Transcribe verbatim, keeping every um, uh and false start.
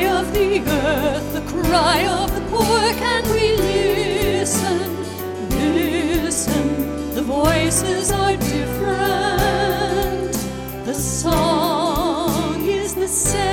of the earth, the cry of the poor. Can we listen, listen? The voices are different. The song is the same.